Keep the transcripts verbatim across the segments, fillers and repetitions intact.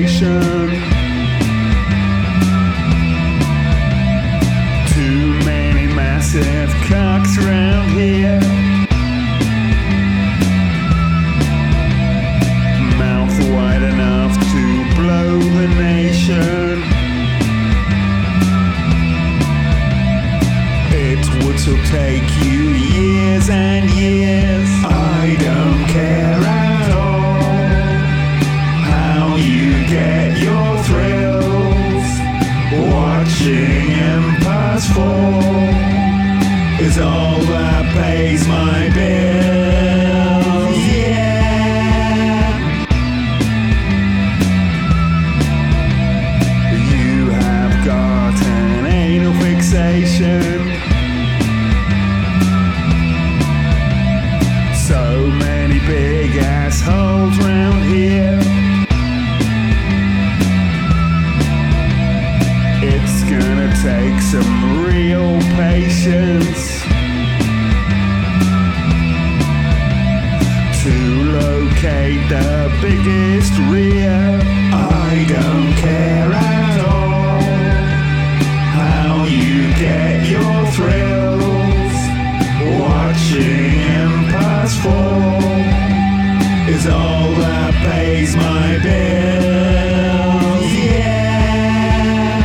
fixation. Too many massive cocks round here. Mouth wide enough to blow the nation. It would still take you years and years. I don't care at all how you get your thrills. Watching empires fall is all that pays my bills. Yeah. You have got an anal fixation. So many big assholes round here. It's gonna take some real patience to locate the biggest rear. I don't care at all how you get your thrills. Watching empires fall is all that pays my bills. Yeah.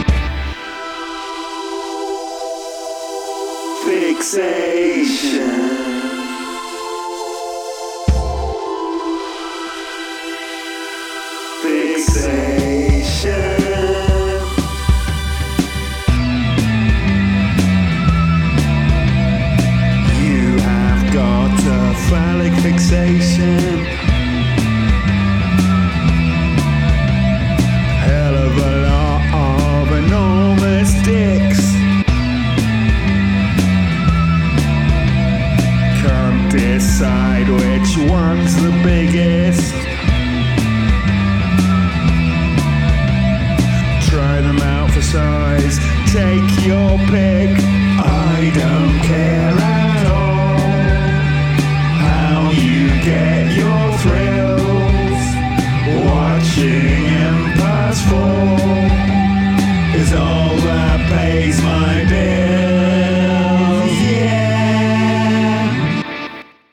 Fixation. Fixation. You have got a phallic fixation. Hell of a lot of enormous dicks. Can't decide which one's the biggest. Try them out for size, take your pick.